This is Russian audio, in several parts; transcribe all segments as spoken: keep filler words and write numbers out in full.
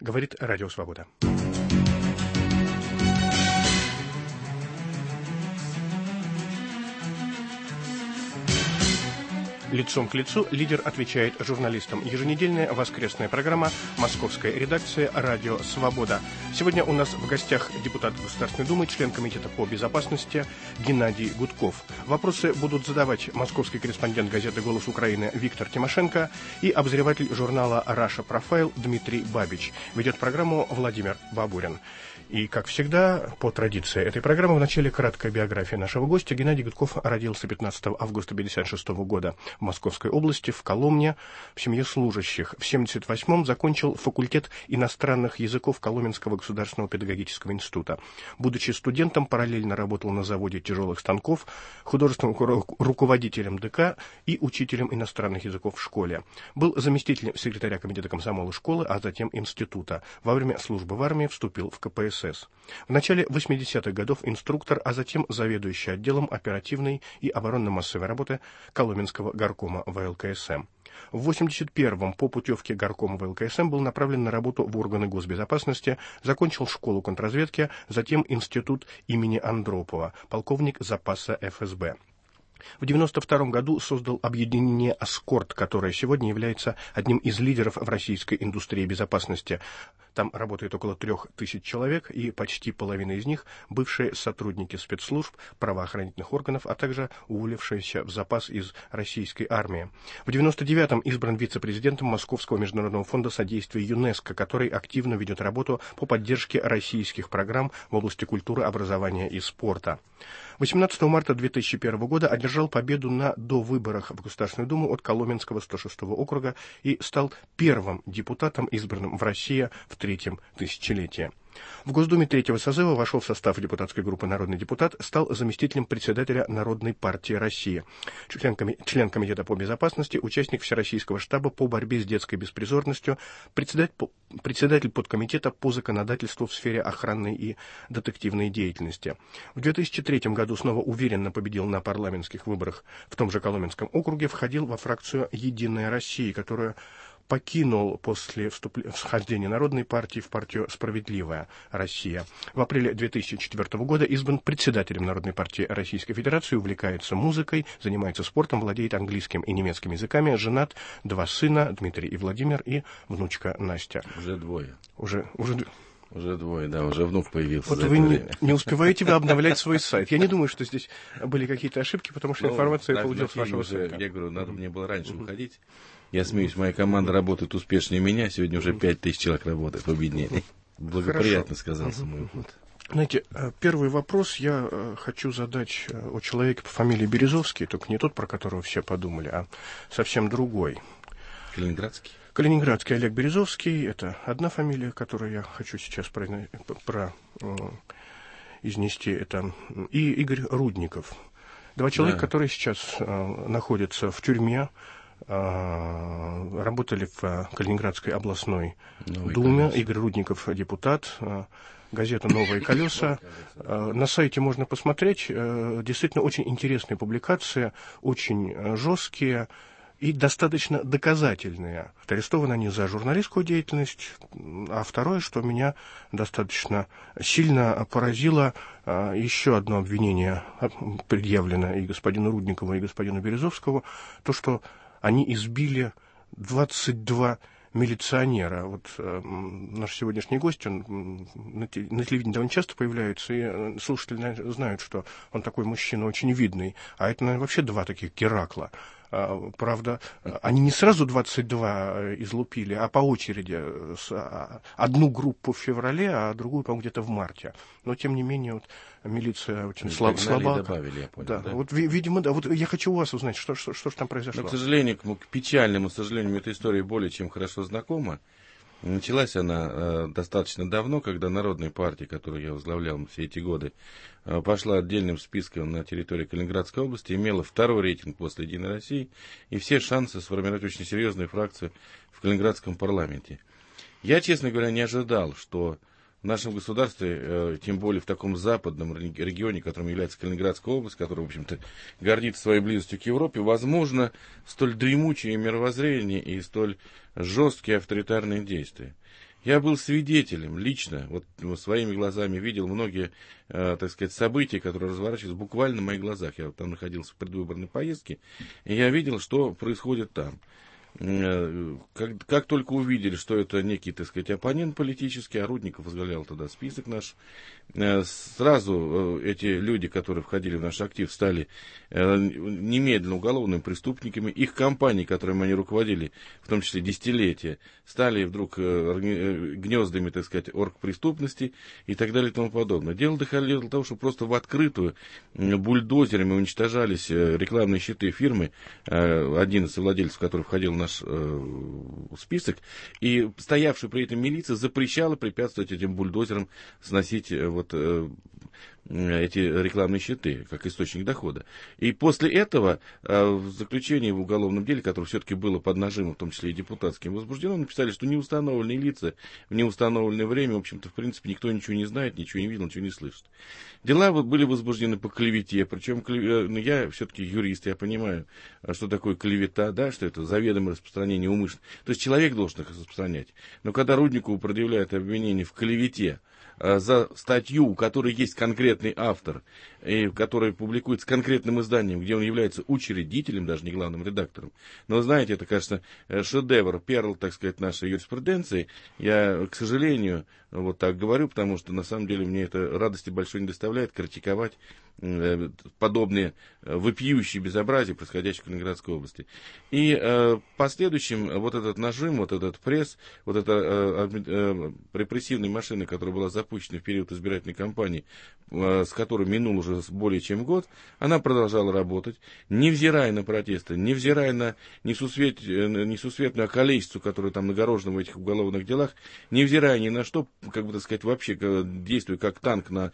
говорит Радио Свобода. Лицом к лицу лидер отвечает журналистам. Еженедельная воскресная программа «Московская редакция. Радио Свобода». Сегодня у нас в гостях депутат Государственной Думы, член Комитета по безопасности Геннадий Гудков. Вопросы будут задавать московский корреспондент газеты «Голос Украины» Виктор Тимошенко и обозреватель журнала «Раша Профайл» Дмитрий Бабич. Ведет программу Владимир Бабурин. И, как всегда, по традиции этой программы, в начале краткая биография нашего гостя. Геннадий Гудков родился пятнадцатого августа тысяча девятьсот пятьдесят шестого года в Московской области, в Коломне, в семье служащих. В семьдесят восьмом закончил факультет иностранных языков Коломенского государственного педагогического института. Будучи студентом, параллельно работал на заводе тяжелых станков, художественным руководителем ДК и учителем иностранных языков в школе. Был заместителем секретаря комитета комсомола школы, а затем института. Во время службы в армии вступил в ка пэ эс эс. В начале восьмидесятых годов инструктор, а затем заведующий отделом оперативной и оборонно-массовой работы Коломенского горкома вэ эл ка эс эм. В восемьдесят первом по путевке горкома вэ эл ка эс эм был направлен на работу в органы госбезопасности, закончил школу контрразведки, затем институт имени Андропова, полковник запаса эф эс бэ. В девяносто втором году создал объединение «Аскорд», которое сегодня является одним из лидеров в российской индустрии безопасности. Там работает около трех тысяч человек, и почти половина из них – бывшие сотрудники спецслужб, правоохранительных органов, а также уволившиеся в запас из российской армии. В девяносто девятом избран вице-президентом Московского международного фонда содействия ЮНЕСКО, который активно ведет работу по поддержке российских программ в области культуры, образования и спорта. восемнадцатого марта две тысячи первого года одержал победу на довыборах в Государственную Думу от Коломенского сто шестого округа и стал первым депутатом, избранным в России в третьем тысячелетии. В Госдуме третьего созыва вошел в состав депутатской группы «Народный депутат», стал заместителем председателя Народной партии России, член, коми- член Комитета по безопасности, участник Всероссийского штаба по борьбе с детской беспризорностью, председатель, председатель подкомитета по законодательству в сфере охранной и детективной деятельности. В две тысячи третьем году снова уверенно победил на парламентских выборах в том же Коломенском округе, входил во фракцию «Единая Россия», которая покинул после вхождения Народной партии в партию «Справедливая Россия». В апреле две тысячи четвёртого года избран председателем Народной партии Российской Федерации, увлекается музыкой, занимается спортом, владеет английским и немецким языками, женат, два сына, Дмитрий и Владимир, и внучка Настя. Уже двое. Уже, уже... Уже двое, да, уже внук появился. Вот вы не, не успеваете вы обновлять свой сайт. Я не думаю, что здесь были какие-то ошибки, потому что ну, информация я получил с вашего уже, сайта. Я говорю, надо мне было раньше uh-huh. уходить. Я смеюсь, моя команда работает успешнее меня. Сегодня уже пять тысяч человек работает в объединении. Благоприятно сказался uh-huh. мой уход. Знаете, первый вопрос я хочу задать о человеке по фамилии Березовский, только не тот, про которого все подумали, а совсем другой. Калининградский? Калининградский Олег Березовский, это одна фамилия, которую я хочу сейчас про, про, изнести, это и Игорь Рудников. Два человека, да. которые сейчас э, находятся в тюрьме, э, работали в Калининградской областной Новые Думе. Колеса. Игорь Рудников депутат, э, газета «Новые колеса». Э, на сайте можно посмотреть, э, действительно очень интересные публикации, очень э, жесткие и достаточно доказательные. Арестованы они за журналистскую деятельность, а второе, что меня достаточно сильно поразило, еще одно обвинение предъявлено и господину Рудникову, и господину Березовскому, то, что они избили двадцать два милиционера. Вот э, наш сегодняшний гость, он на, те, на телевидении довольно часто появляется, и слушатели знают, что он такой мужчина очень видный, а это, наверное, вообще два таких Геракла. Правда, они не сразу двадцать два излупили, а по очереди. Одну группу в феврале, а другую, по-моему, где-то в марте. Но, тем не менее, вот, милиция очень слаб, слаба. Добавили, я понял, да. Да. Вот, видимо, да. Вот я хочу у вас узнать, что, что, что же там произошло. Но, к сожалению, к печальному сожалению, эта история более чем хорошо знакома. Началась она э, достаточно давно, когда Народная партия, которую я возглавлял все эти годы, э, пошла отдельным списком на территории Калининградской области, имела второй рейтинг после «Единой России» и все шансы сформировать очень серьезную фракцию в Калининградском парламенте. Я, честно говоря, не ожидал, что в нашем государстве, э, тем более в таком западном регионе, которым является Калининградская область, которая, в общем-то, гордится своей близостью к Европе, возможно столь дремучее мировоззрение и столь жесткие авторитарные действия. Я был свидетелем лично, вот своими глазами видел многие, э, так сказать, события, которые разворачивались буквально на моих глазах. Я вот там находился в предвыборной поездке, и я видел, что происходит там. Как, как только увидели, что это некий, так сказать, оппонент политический, а Рудников возглавлял тогда список наш, сразу эти люди, которые входили в наш актив, стали немедленно уголовными преступниками. Их компании, которыми они руководили, в том числе десятилетия, стали вдруг гнездами, так сказать, оргпреступности и так далее и тому подобное. Дело доходило до того, что просто в открытую бульдозерами уничтожались рекламные щиты фирмы, один из владельцев, который входил в наш э, список, и стоявшая при этом милиция запрещала препятствовать этим бульдозерам сносить э, вот э, эти рекламные щиты, как источник дохода. И после этого э, в заключении в уголовном деле, которое все-таки было под нажимом, в том числе и депутатским, возбуждено, написали, что неустановленные лица в неустановленное время, в общем-то, в принципе, никто ничего не знает, ничего не видел, ничего не слышит. Дела были возбуждены по клевете, причем ну, я все-таки юрист, я понимаю, что такое клевета, да, что это заведомое распространение умышленно. То есть человек должен их распространять. Но когда Рудникову предъявляют обвинение в клевете, за статью, у которой есть конкретный автор, и которая публикуется с конкретным изданием, где он является учредителем, даже не главным редактором. Но, знаете, это, кажется, шедевр, перл, так сказать, нашей юриспруденции. Я, к сожалению, вот так говорю, потому что, на самом деле, мне это радости большой не доставляет критиковать подобные вопиющие безобразия, происходящие в Калининградской области. И э, последующим вот этот нажим, вот этот пресс, вот эта э, э, репрессивная машина, которая была запущена в период избирательной кампании, э, с которой минул уже более чем год, она продолжала работать, невзирая на протесты, невзирая на несусвет, несусветную околесицу, которая там нагорожена в этих уголовных делах, невзирая ни на что, как бы, так сказать, вообще действуя как танк на,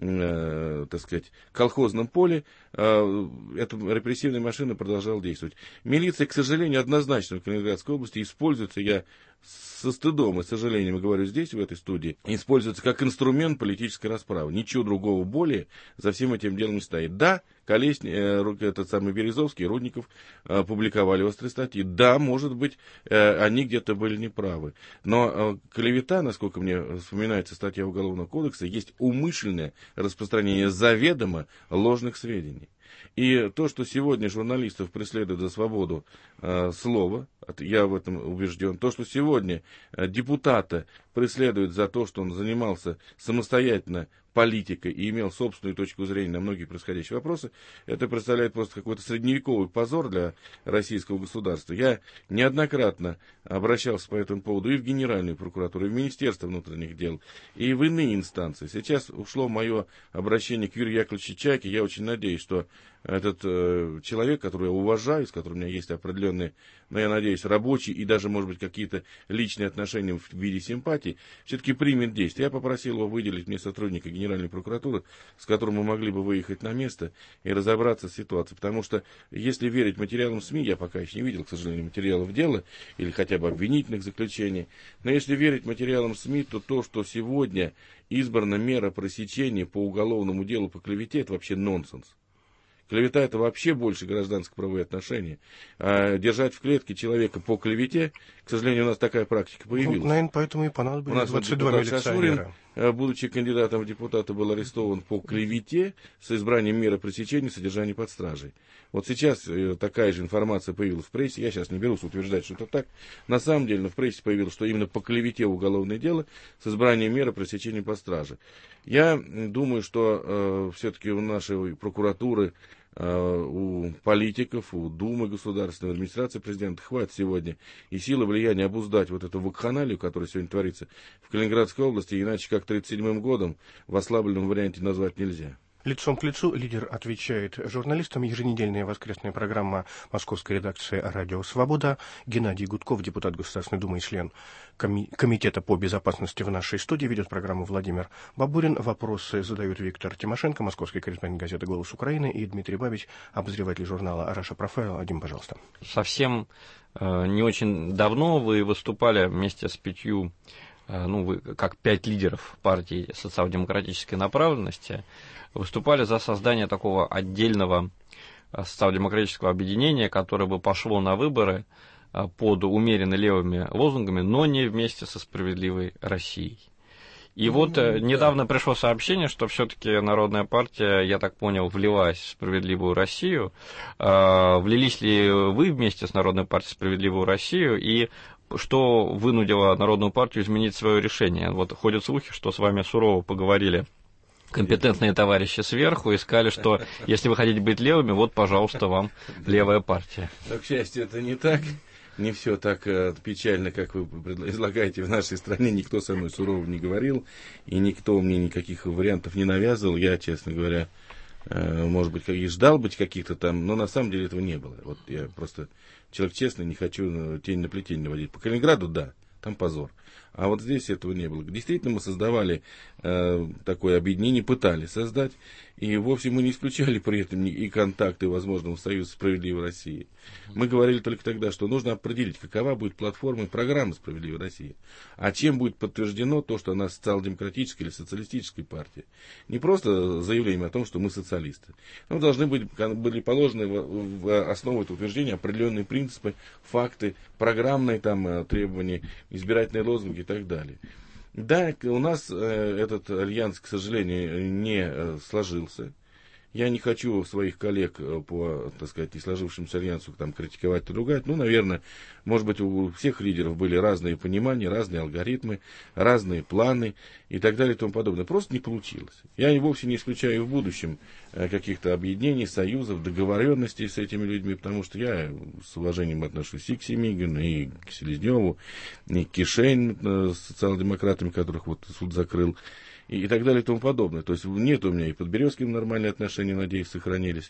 э, так сказать, колхозном поле, э, эта репрессивная машина продолжала действовать. Милиция, к сожалению, однозначно в Калининградской области используется, я со стыдом и сожалением говорю здесь, в этой студии, используется как инструмент политической расправы. Ничего другого более за всем этим делом не стоит. Да, Колесник, э, этот самый Березовский, Рудников э, публиковали острые статьи. Да, может быть, э, они где-то были неправы. Но э, клевета, насколько мне вспоминается статья Уголовного кодекса, есть умышленное распространение заведомо ложных сведений. И то, что сегодня журналистов преследуют за свободу э, слова, я в этом убежден, то, что сегодня э, депутата преследуют за то, что он занимался самостоятельно политикой и имел собственную точку зрения на многие происходящие вопросы, это представляет просто какой-то средневековый позор для российского государства. Я неоднократно обращался по этому поводу и в Генеральную прокуратуру, и в Министерство внутренних дел, и в иные инстанции. Сейчас ушло мое обращение к Юрию Яковлевичу Чайке. Я очень надеюсь, что этот э, человек, которого я уважаю, с которым у меня есть определенные, но я надеюсь, рабочие и даже, может быть, какие-то личные отношения в виде симпатий, все-таки примет действие. Я попросил его выделить мне сотрудника Генеральной прокуратуры, с которым мы могли бы выехать на место и разобраться с ситуацией. Потому что, если верить материалам СМИ, я пока еще не видел, к сожалению, материалов дела или хотя бы обвинительных заключений, но если верить материалам СМИ, то то, что сегодня избрана мера пресечения по уголовному делу по клевете, это вообще нонсенс. Клевета — это вообще больше гражданско-правовые отношения. А держать в клетке человека по клевете, к сожалению, у нас такая практика появилась. Ну, наверное, поэтому и понадобилось у нас двадцать два милиционера. Шашурин, будучи кандидатом в депутаты, был арестован по клевете с избранием меры пресечения содержания под стражей. Вот сейчас такая же информация появилась в прессе. Я сейчас не берусь утверждать, что это так. На самом деле, но в прессе появилось, что именно по клевете уголовное дело с избранием меры пресечения под стражей. Я думаю, что э, все-таки у нашей прокуратуры, у политиков, у Думы государственной администрации президента хватит сегодня и силы влияния обуздать вот эту вакханалию, которая сегодня творится в Калининградской области, иначе как тридцать седьмым годом в ослабленном варианте назвать нельзя. Лицом к лицу лидер отвечает журналистам. Еженедельная воскресная программа московской редакции «Радио Свобода». Геннадий Гудков, депутат Государственной Думы и член коми- Комитета по безопасности в нашей студии. Ведет программу Владимир Бабурин. Вопросы задают Виктор Тимошенко, московский корреспондент газеты «Голос Украины», и Дмитрий Бабич, обозреватель журнала «Раша Профайл». Один, пожалуйста. Совсем э, не очень давно вы выступали вместе с пятью, э, ну, вы как пять лидеров партии социал-демократической направленности, выступали за создание такого отдельного социал-демократического объединения, которое бы пошло на выборы под умеренно левыми лозунгами, но не вместе со «Справедливой Россией». И вот Ну, недавно да. пришло сообщение, что все-таки Народная партия, я так понял, влилась в «Справедливую Россию». Влились ли вы вместе с Народной партией в «Справедливую Россию» и что вынудило Народную партию изменить свое решение? Вот ходят слухи, что с вами сурово поговорили компетентные товарищи сверху и сказали, что если вы хотите быть левыми, вот, пожалуйста, вам левая партия. Но, к счастью, это не так. Не все так э, печально, как вы излагаете в нашей стране. Никто со мной сурово не говорил, и никто мне никаких вариантов не навязывал. Я, честно говоря, э, может быть, и ждал быть каких-то там, но на самом деле этого не было. Вот я просто человек честный, не хочу тень на плетень наводить. По Калининграду, да, там позор. А вот здесь этого не было. Действительно, мы создавали э, такое объединение, пытались создать, и вовсе мы не исключали при этом и контакты возможного союза «Справедливой России». Мы говорили только тогда, что нужно определить, какова будет платформа и программа «Справедливой России», а чем будет подтверждено то, что она социал-демократическая или социалистическая партия. Не просто заявление о том, что мы социалисты. Но должны быть, были положены в, в основу этого утверждения определенные принципы, факты, программные там, требования, избирательные лозунги и так далее. Да, у нас э, этот альянс, к сожалению, не э, сложился. Я не хочу своих коллег по, так сказать, не сложившемуся альянсу там критиковать и ругать. Ну, наверное, может быть, у всех лидеров были разные понимания, разные алгоритмы, разные планы и так далее и тому подобное. Просто не получилось. Я и вовсе не исключаю в будущем каких-то объединений, союзов, договоренностей с этими людьми, потому что я с уважением отношусь и к Семигину, и к Селезневу, и к Кишейн, с социал-демократами, которых вот суд закрыл, и так далее и тому подобное. То есть нет у меня и под Березкиным нормальные отношения, надеюсь, сохранились.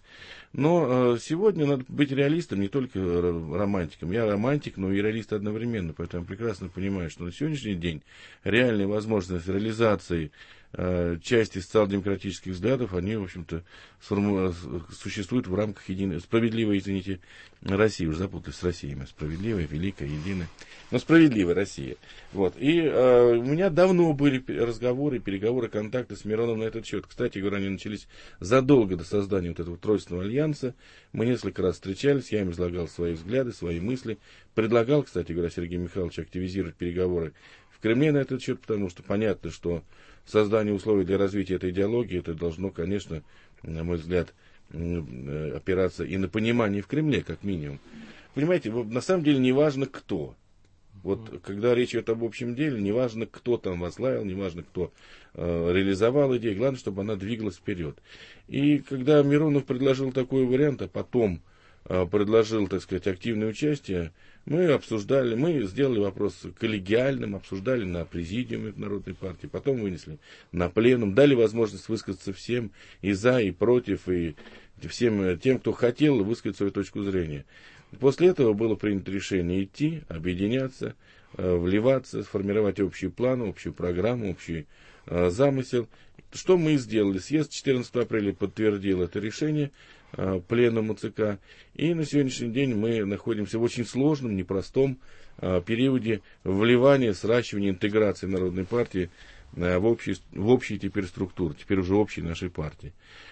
Но э, сегодня надо быть реалистом, не только романтиком. Я романтик, но и реалист одновременно. Поэтому я прекрасно понимаю, что на сегодняшний день реальная возможность реализации э, части социал-демократических взглядов, они, в общем-то, сформу... существуют в рамках единой, справедливой, извините, России. Уже запутались с Россией. Справедливая, великая, единая. Но справедливая Россия. Вот. И э, у меня давно были разговоры, переговоры, контакты с Мироновым на этот счет. Кстати говоря, они начались задолго до создания вот этого тройственного альянса. Мы несколько раз встречались, я им излагал свои взгляды, свои мысли. Предлагал, кстати говоря, Сергею Михайловичу активизировать переговоры в Кремле на этот счет, потому что понятно, что создание условий для развития этой идеологии, это должно, конечно, на мой взгляд, опираться и на понимание в Кремле, как минимум. Понимаете, на самом деле не важно кто. Вот когда речь идет об общем деле, не важно, кто там возглавил, не важно, кто э, реализовал идею, главное, чтобы она двигалась вперед. И когда Миронов предложил такой вариант, а потом э, предложил, так сказать, активное участие, мы обсуждали, мы сделали вопрос коллегиальным, обсуждали на президиуме Народной партии, потом вынесли на пленум, дали возможность высказаться всем и за, и против, и всем тем, кто хотел высказать свою точку зрения. После этого было принято решение идти, объединяться, э, вливаться, сформировать общий план, общую программу, общий э, замысел. Что мы и сделали. Съезд четырнадцатого апреля подтвердил это решение э, пленума ЦК. И на сегодняшний день мы находимся в очень сложном, непростом э, периоде вливания, сращивания, интеграции Народной партии э, в, общий, в общие теперь структуры, теперь уже общей нашей партии.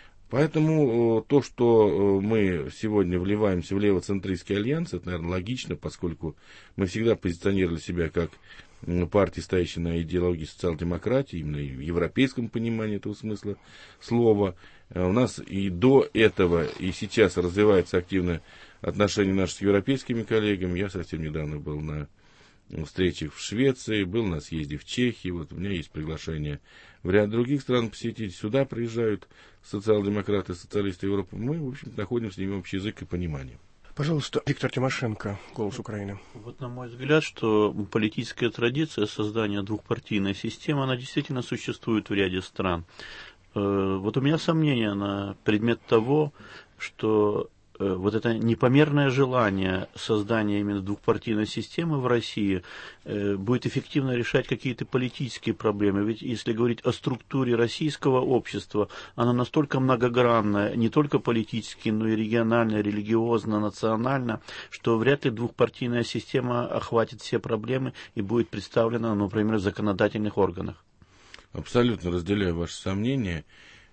Поэтому то, что мы сегодня вливаемся в левоцентристский альянс, это, наверное, логично, поскольку мы всегда позиционировали себя как партия, стоящая на идеологии социал-демократии, именно в европейском понимании этого смысла слова. У нас и до этого, и сейчас развивается активно отношения наши с европейскими коллегами. Я совсем недавно был на встречах в Швеции, был на съезде в Чехии, вот у меня есть приглашение в ряд других стран посетить. Сюда приезжают социал-демократы, социалисты Европы. Мы, в общем, находим с ними общий язык и понимание. Пожалуйста, Виктор Тимошенко, «Голос Украины». Вот на мой взгляд, что политическая традиция создания двухпартийной системы, она действительно существует в ряде стран. Вот у меня сомнения на предмет того, что вот это непомерное желание создания именно двухпартийной системы в России будет эффективно решать какие-то политические проблемы. Ведь если говорить о структуре российского общества, она настолько многогранная, не только политически, но и регионально, религиозно, национально, что вряд ли двухпартийная система охватит все проблемы и будет представлена, например, в законодательных органах. Абсолютно разделяю ваши сомнения.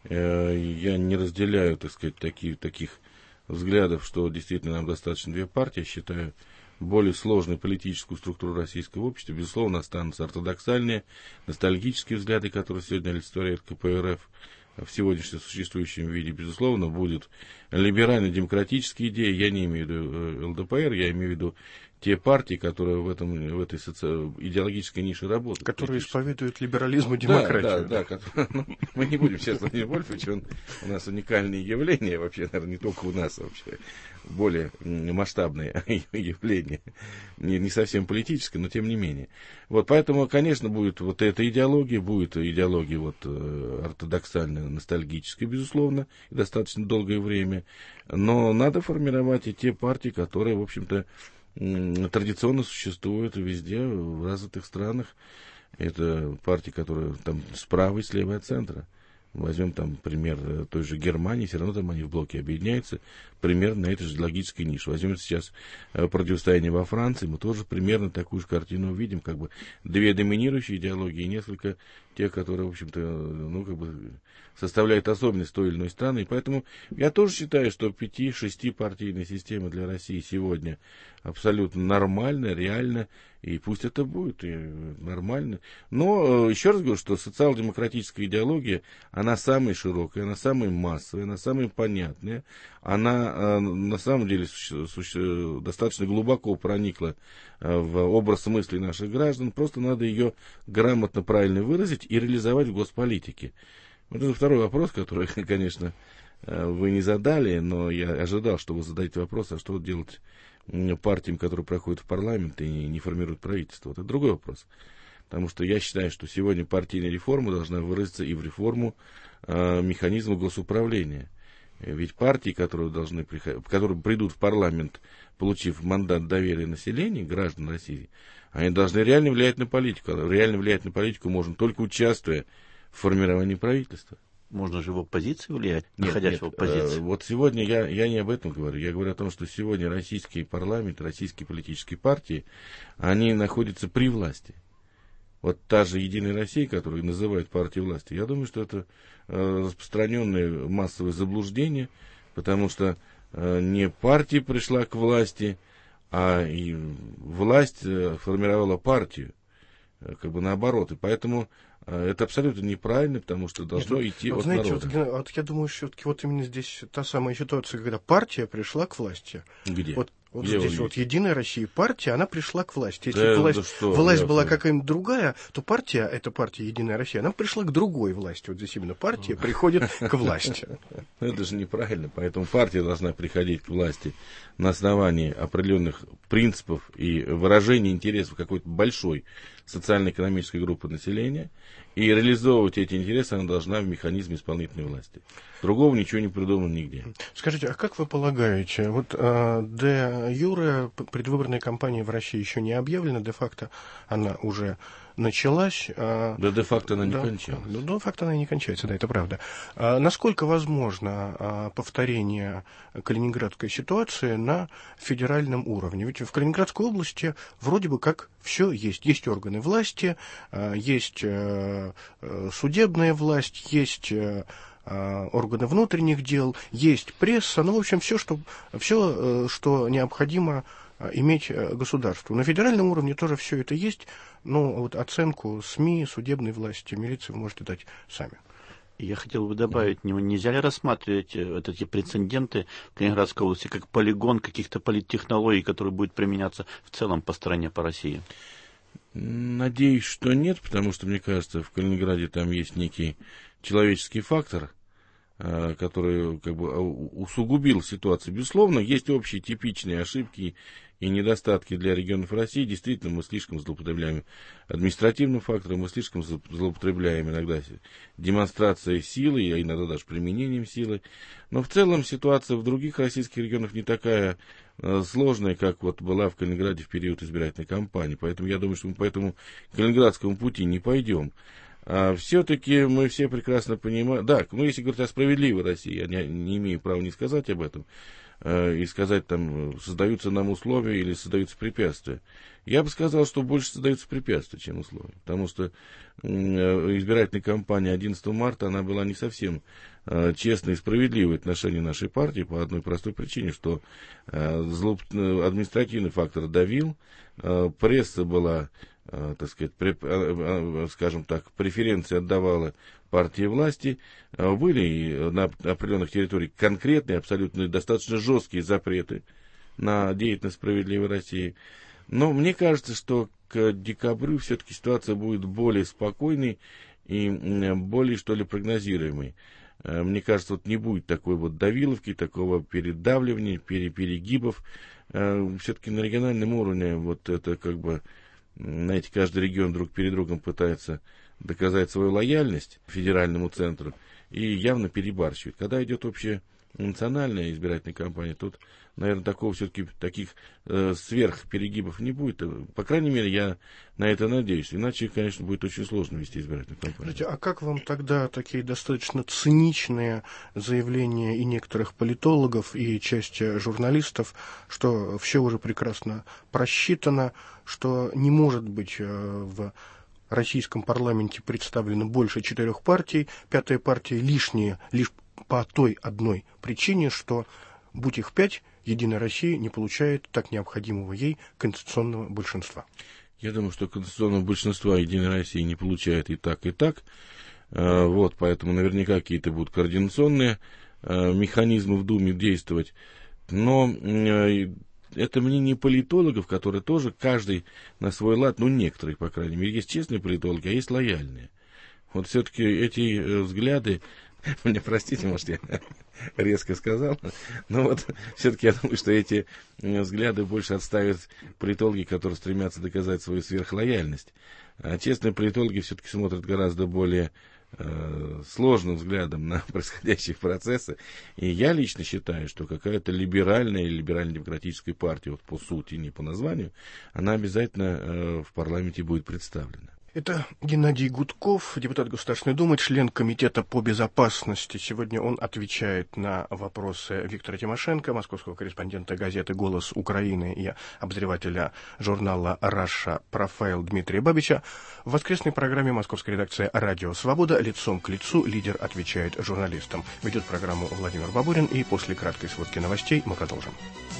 Я не разделяю, так сказать, такие, таких взглядов, что действительно нам достаточно две партии. Считаю, более сложную политическую структуру российского общества, безусловно, останутся ортодоксальные, ностальгические взгляды, которые сегодня олицетворяют ка пэ эр эф в сегодняшнем существующем виде. Безусловно, будут либерально-демократические идеи. Я не имею в виду эл дэ пэ эр, я имею в виду те партии, которые в, этом, в этой соци... идеологической нише работают. Которые исповедуют либерализм и демократию. Да, да, да. Ну, мы не будем сейчас, Владимир Вольфович, он у нас уникальные явления, вообще, наверное, не только у нас, вообще, более масштабные явления, не, не совсем политическое, но тем не менее. Вот, поэтому, конечно, будет вот эта идеология, будет идеология вот ортодоксальная, ностальгическая, безусловно, и достаточно долгое время, но надо формировать и те партии, которые, в общем-то, традиционно существуют везде, в развитых странах. Это партии, которые там справа и слева от центра. Возьмем там пример той же Германии, все равно там они в блоке объединяются, примерно на этой же логической нише. Возьмем сейчас противостояние во Франции, мы тоже примерно такую же картину увидим, как бы две доминирующие идеологии и несколько тех, которые, в общем-то, ну, как бы составляют особенность той или иной страны. И поэтому я тоже считаю, что пяти-шестипартийная система для России сегодня абсолютно нормальная, реальная, и пусть это будет и нормально. Но еще раз говорю, что социал-демократическая идеология, она самая широкая, она самая массовая, она самая понятная, она на самом деле достаточно глубоко проникла в образ мыслей наших граждан, просто надо ее грамотно, правильно выразить и реализовать в госполитике. Вот это второй вопрос, который, конечно, вы не задали, но я ожидал, что вы зададите вопрос, а что делать партиям, которые проходят в парламент и не формируют правительство. Вот это другой вопрос. Потому что я считаю, что сегодня партийная реформа должна выразиться и в реформу э, механизма госуправления. Ведь партии, которые, должны приход... которые придут в парламент, получив мандат доверия населения, граждан России, они должны реально влиять на политику. Реально влиять на политику можно только участвуя в формировании правительства. Можно же в оппозиции влиять, нет, находясь нет, в оппозиции. Э, вот сегодня я, я не об этом говорю. Я говорю о том, что сегодня российский парламент, российские политические партии, они находятся при власти. Вот та же «Единая Россия», которую называют партией власти, я думаю, что это э, распространенное массовое заблуждение, потому что э, не партия пришла к власти, а и власть э, формировала партию, э, как бы наоборот. И поэтому это абсолютно неправильно, потому что должно Нет, идти вот, от знаете, народа. Вот, вот я думаю, что все-таки вот именно здесь та самая ситуация, когда партия пришла к власти. Где? Вот, вот Где здесь вот «Единая Россия» партия, она пришла к власти. Если да, власть, да что, власть была абсолютно. какая-нибудь другая, то партия, эта партия «Единая Россия», она пришла к другой власти. Вот здесь именно партия приходит к власти. Это же неправильно. Поэтому партия должна приходить к власти на основании определенных принципов и выражения интересов какой-то большой социально-экономической группы населения. И реализовывать эти интересы она должна в механизме исполнительной власти. Другого ничего не придумано нигде. Скажите, а как вы полагаете, вот э, де юре предвыборная кампания в России еще не объявлена, де-факто она уже началась. Э, да, де-факто она не да, кончалась. Да, де-факто она не кончается, да, это правда. А насколько возможно а, повторение калининградской ситуации на федеральном уровне? Ведь в Калининградской области вроде бы как все есть. Есть органы власти, а, есть а, судебная власть, есть а, органы внутренних дел, есть пресса, ну, в общем, все, что, все, что необходимо иметь государству. На федеральном уровне тоже все это есть, но вот оценку СМИ, судебной власти, милиции вы можете дать сами. Я хотел бы добавить, нельзя ли рассматривать вот эти прецеденты в Калининградской области как полигон каких-то политтехнологий, которые будут применяться в целом по стране, по России? Надеюсь, что нет, потому что, мне кажется, в Калининграде там есть некий человеческий фактор, который как бы усугубил ситуацию. Безусловно, есть общие типичные ошибки и недостатки для регионов России. Действительно, мы слишком злоупотребляем административным фактором, мы слишком злоупотребляем иногда демонстрацией силы, а иногда даже применением силы. Но в целом ситуация в других российских регионах не такая сложная, как вот была в Калининграде в период избирательной кампании. Поэтому я думаю, что мы по этому калининградскому пути не пойдем. А все-таки мы все прекрасно понимаем, да, ну если говорить о справедливой России, я не, не имею права не сказать об этом, и сказать, там, создаются нам условия или создаются препятствия. Я бы сказал, что больше создаются препятствия, чем условия. Потому что избирательная кампания одиннадцатого марта, она была не совсем честной и справедливой в отношении нашей партии по одной простой причине, что злоп... административный фактор давил, пресса была, так сказать, при... скажем так, преференции отдавала партии власти, были на определенных территориях конкретные, абсолютно достаточно жесткие запреты на деятельность «Справедливой России». Но мне кажется, что к декабрю все-таки ситуация будет более спокойной и более, что ли, прогнозируемой. Мне кажется, вот не будет такой вот давиловки, такого передавливания, перегибов. Все-таки на региональном уровне вот это как бы, знаете, каждый регион друг перед другом пытается доказать свою лояльность федеральному центру и явно перебарщивает. Когда идет общая национальная избирательная кампания, тут, наверное, такого все-таки таких э, сверхперегибов не будет. По крайней мере, я на это надеюсь. Иначе, конечно, будет очень сложно вести избирательную кампанию. Скажите, а как вам тогда такие достаточно циничные заявления и некоторых политологов, и части журналистов, что все уже прекрасно просчитано, что не может быть э, в российском парламенте представлено больше четырех партий, пятая партия лишняя лишь по той одной причине, что, будь их пять, Единая Россия не получает так необходимого ей конституционного большинства? Я думаю, что конституционного большинства Единой России не получает и так, и так. Вот, поэтому наверняка какие-то будут координационные механизмы в Думе действовать. Но это мнение политологов, которые тоже каждый на свой лад, ну, некоторые, по крайней мере, есть честные политологи, а есть лояльные. Вот все-таки эти взгляды, мне простите, может, я резко сказал, но вот все-таки я думаю, что эти взгляды больше отставят политологи, которые стремятся доказать свою сверхлояльность. А честные политологи все-таки смотрят гораздо более э, сложным взглядом на происходящие процессы. И я лично считаю, что какая-то либеральная или либерально-демократическая партия, вот по сути, не по названию, она обязательно э, в парламенте будет представлена. Это Геннадий Гудков, депутат Государственной Думы, член Комитета по безопасности. Сегодня он отвечает на вопросы Виктора Тимошенко, московского корреспондента газеты «Голос Украины» и обозревателя журнала «Раша» Профайл Дмитрия Бабича. В воскресной программе московской редакции «Радио Свобода» лицом к лицу лидер отвечает журналистам. Ведет программу Владимир Бабурин, и после краткой сводки новостей мы продолжим.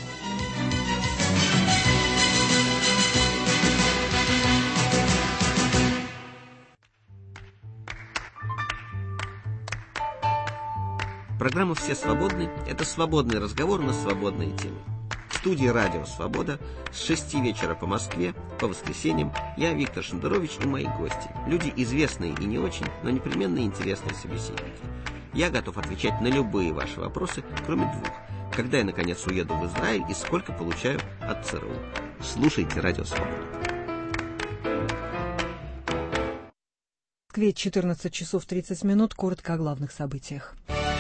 Программа «Все свободны» — это свободный разговор на свободные темы. В студии «Радио Свобода» с шести вечера по Москве, по воскресеньям, я, Виктор Шендерович, и мои гости. Люди известные и не очень, но непременно интересные собеседники. Я готов отвечать на любые ваши вопросы, кроме двух. Когда я, наконец, уеду в Израиль и сколько получаю от ЦРУ. Слушайте «Радио Свобода». В Москве четырнадцать часов тридцать минут. Коротко о главных событиях.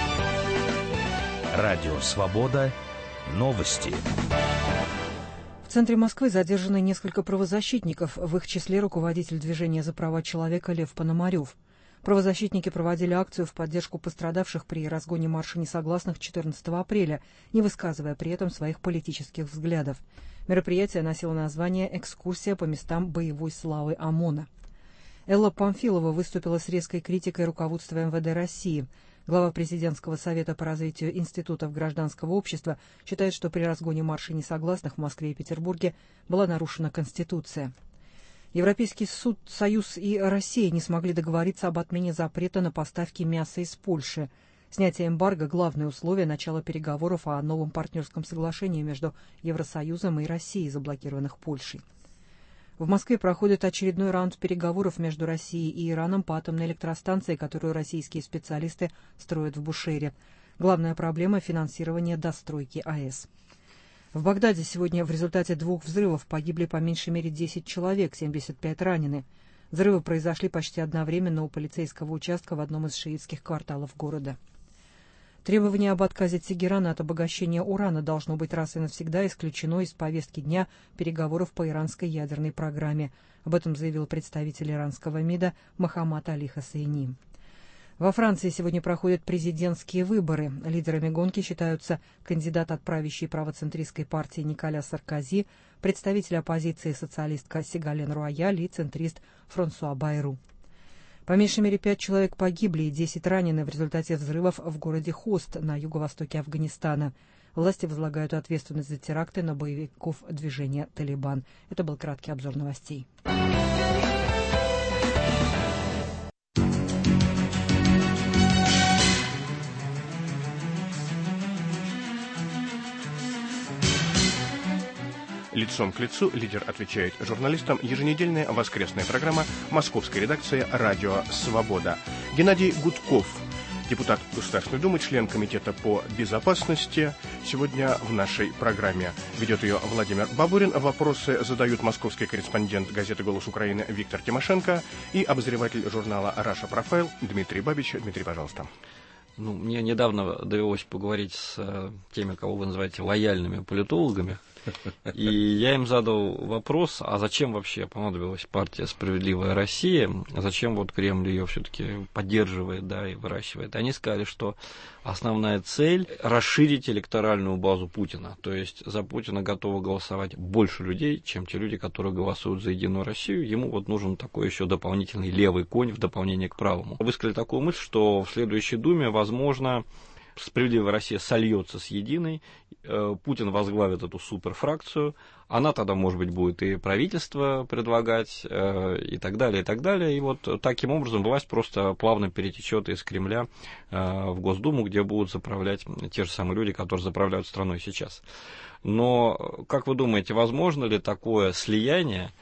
Радио «Свобода». Новости. В центре Москвы задержаны несколько правозащитников, в их числе руководитель движения за права человека Лев Пономарев. Правозащитники проводили акцию в поддержку пострадавших при разгоне марша несогласных четырнадцатого апреля, не высказывая при этом своих политических взглядов. Мероприятие носило название «Экскурсия по местам боевой славы ОМОНа». Элла Памфилова выступила с резкой критикой руководства эм вэ дэ России. Глава президентского совета по развитию институтов гражданского общества считает, что при разгоне марша несогласных в Москве и Петербурге была нарушена Конституция. Европейский суд, Союз и Россия не смогли договориться об отмене запрета на поставки мяса из Польши. Снятие эмбарго – главное условие начала переговоров о новом партнерском соглашении между Евросоюзом и Россией, заблокированных Польшей. В Москве проходит очередной раунд переговоров между Россией и Ираном по атомной электростанции, которую российские специалисты строят в Бушере. Главная проблема – финансирование достройки АЭС. В Багдаде сегодня в результате двух взрывов погибли по меньшей мере десять человек, семьдесят пять ранены. Взрывы произошли почти одновременно у полицейского участка в одном из шиитских кварталов города. Требование об отказе Тегерана от обогащения урана должно быть раз и навсегда исключено из повестки дня переговоров по иранской ядерной программе. Об этом заявил представитель иранского МИДа Мохаммад Али Хосейни. Во Франции сегодня проходят президентские выборы. Лидерами гонки считаются кандидат от правящей правоцентристской партии Николя Саркози, представитель оппозиции социалистка Сигален Руаяль и центрист Франсуа Байру. По меньшей мере пять человек погибли и десять ранены в результате взрывов в городе Хост на юго-востоке Афганистана. Власти возлагают ответственность за теракты на боевиков движения «Талибан». Это был краткий обзор новостей. Лицом к лицу лидер отвечает журналистам. Еженедельная воскресная программа московской редакции «Радио Свобода». Геннадий Гудков, депутат Государственной Думы, член Комитета по безопасности, сегодня в нашей программе. Ведет ее Владимир Бабурин. Вопросы задают московский корреспондент газеты «Голос Украины» Виктор Тимошенко и обозреватель журнала «Раша Профайл» Дмитрий Бабич. Дмитрий, пожалуйста. Ну, мне недавно довелось поговорить с э, теми, кого вы называете лояльными политологами, и я им задал вопрос, а зачем вообще понадобилась партия «Справедливая Россия», зачем вот Кремль ее все-таки поддерживает, да, и выращивает. Они сказали, что основная цель – расширить электоральную базу Путина, то есть за Путина готовы голосовать больше людей, чем те люди, которые голосуют за «Единую Россию». Ему вот нужен такой еще дополнительный левый конь в дополнение к правому. Высказали такую мысль, что в следующей Думе, возможно, «Справедливая Россия» сольется с «Единой», Путин возглавит эту суперфракцию, она тогда, может быть, будет и правительство предлагать, и так далее, и так далее. И вот таким образом власть просто плавно перетечет из Кремля в Госдуму, где будут заправлять те же самые люди, которые заправляют страной сейчас. Но, как вы думаете, возможно ли такое слияние?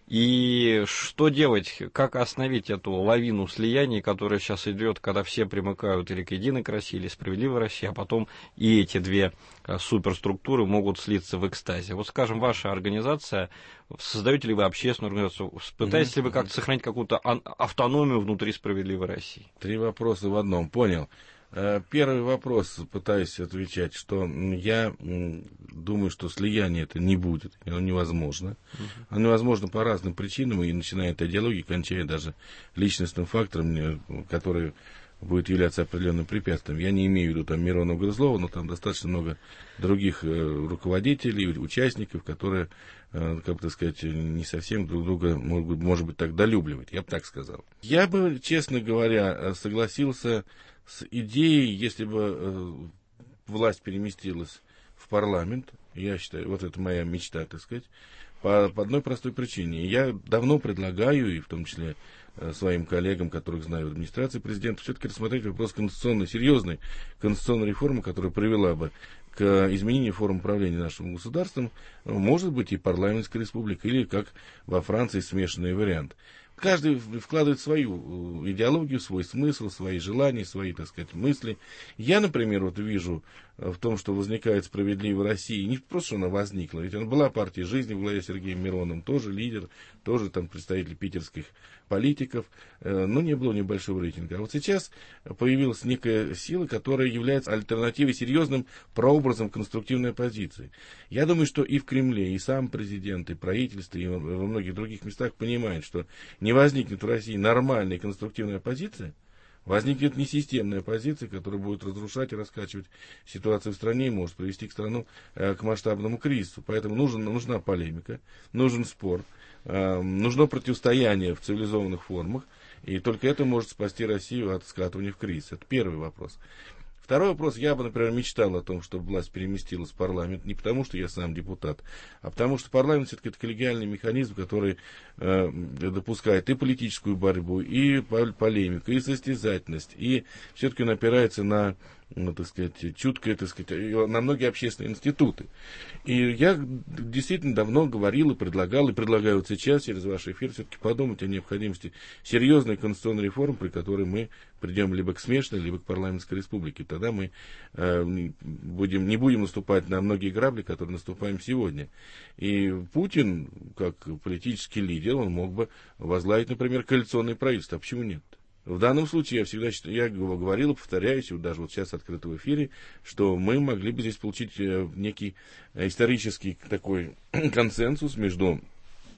И что делать, как остановить эту лавину слияний, которая сейчас идет, когда все примыкают или к «Единой России», или «Справедливой России», а потом и эти две суперструктуры могут слиться в экстазе. Вот, скажем, ваша организация, создаете ли вы общественную организацию, пытаетесь mm-hmm. ли вы как-то сохранить какую-то автономию внутри «Справедливой России»? Три вопроса в одном, понял. Первый вопрос, пытаюсь отвечать, что я думаю, что слияние это не будет, оно невозможно. Uh-huh. Оно невозможно по разным причинам, и начиная от идеологии, кончая даже личностным фактором, который будет являться определенным препятствием. Я не имею в виду там Миронова, Грызлова, но там достаточно много других руководителей, участников, которые, как бы сказать, не совсем друг друга, может быть, может быть, так долюбливают. Я бы так сказал. Я бы, честно говоря, согласился с идеей, если бы э, власть переместилась в парламент, я считаю, вот это моя мечта, так сказать, по, по одной простой причине. Я давно предлагаю, и в том числе э, своим коллегам, которых знаю в администрации президента, все-таки рассмотреть вопрос конституционной, серьезной конституционной реформы, которая привела бы к изменению форм управления нашим государством, может быть, и парламентская республика, или, как во Франции, смешанный вариант. Каждый вкладывает свою идеологию, свой смысл, свои желания, свои, так сказать, мысли. Я, например, вот вижу в том, что возникает «Справедливая Россия», не просто, что она возникла, ведь она была партия жизни в главе Сергеем Мироновым, тоже лидер, тоже там представитель питерских политиков, но не было небольшого рейтинга. А вот сейчас появилась некая сила, которая является альтернативой, серьезным прообразом конструктивной оппозиции. Я думаю, что и в Кремле, и сам президент, и правительство, и во многих других местах понимают, что не возникнет в России нормальной конструктивной оппозиции, возникнет несистемная оппозиция, которая будет разрушать и раскачивать ситуацию в стране и может привести к страну э, к масштабному кризису. Поэтому нужен, нужна полемика, нужен спор, э, нужно противостояние в цивилизованных формах, и только это может спасти Россию от скатывания в кризис. Это первый вопрос. Второй вопрос. Я бы, например, мечтал о том, чтобы власть переместилась в парламент, не потому, что я сам депутат, а потому, что парламент все-таки это коллегиальный механизм, который э, допускает и политическую борьбу, и полемику, и состязательность, и все-таки он опирается на, ну, так сказать, чуткое, так сказать, на многие общественные институты. И я действительно давно говорил и предлагал, и предлагаю вот сейчас через ваш эфир все-таки подумать о необходимости серьезной конституционной реформы, при которой мы придем либо к смешанной, либо к парламентской республике. Тогда мы э, будем, не будем наступать на многие грабли, которые наступаем сегодня. И Путин, как политический лидер, он мог бы возглавить, например, коалиционное правительство. А почему нет? В данном случае я всегда считаю, я говорил и повторяюсь, вот даже вот сейчас открыто в эфире, что мы могли бы здесь получить некий исторический такой консенсус между